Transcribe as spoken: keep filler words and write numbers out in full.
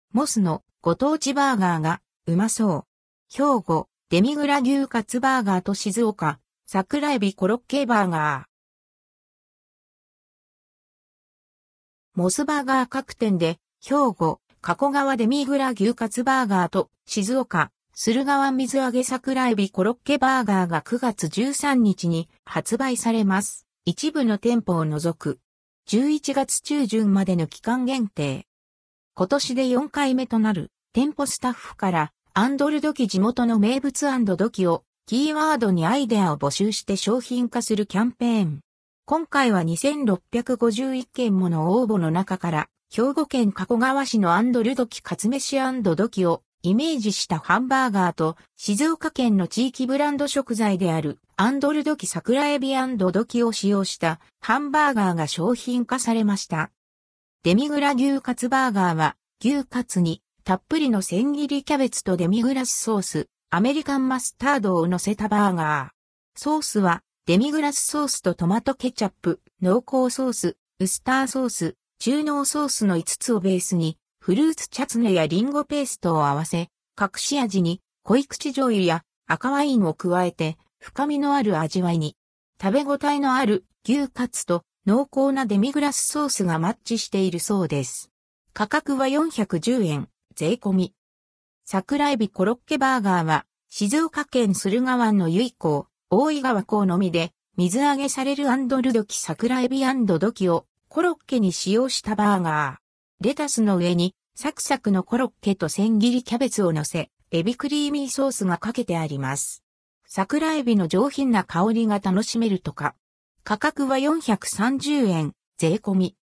モスのご当地バーガーがうまそう。兵庫、デミグラ牛カツバーガーと静岡、桜エビコロッケバーガー。モスバーガー各店で、兵庫、加古川デミグラ牛カツバーガーと静岡、駿河湾水揚げ桜エビコロッケバーガーがくがつじゅうさんにちに発売されます。一部の店舗を除く。じゅういちがつちゅうじゅんまでの期間限定。今年でよんかいめとなる店舗スタッフからアンドルドキ地元の名物&ドキをキーワードにアイデアを募集して商品化するキャンペーン。今回はにせんろっぴゃくごじゅういっけんもの応募の中から兵庫県加古川市のアンドルドキカツ飯&ドキをイメージしたハンバーガーと静岡県の地域ブランド食材であるアンドルドキ桜エビ&ドキを使用したハンバーガーが商品化されました。デミグラ牛カツバーガーは牛カツにたっぷりの千切りキャベツとデミグラスソース、アメリカンマスタードを乗せたバーガー。ソースはデミグラスソースとトマトケチャップ、濃厚ソース、ウスターソース、中濃ソースのいつつをベースにフルーツチャツネやリンゴペーストを合わせ、隠し味に濃い口醤油や赤ワインを加えて深みのある味わいに。食べ応えのある牛カツと濃厚なデミグラスソースがマッチしているそうです。価格はよんひゃくじゅうえん、税込み。桜エビコロッケバーガーは、静岡県駿河湾の由比港、大井川港のみで、水揚げされるアンドルドキ桜エビ&ドキをコロッケに使用したバーガー。レタスの上に、サクサクのコロッケと千切りキャベツを乗せ、エビクリーミーソースがかけてあります。桜エビの上品な香りが楽しめるとか。価格はよんひゃくさんじゅうえん、税込み。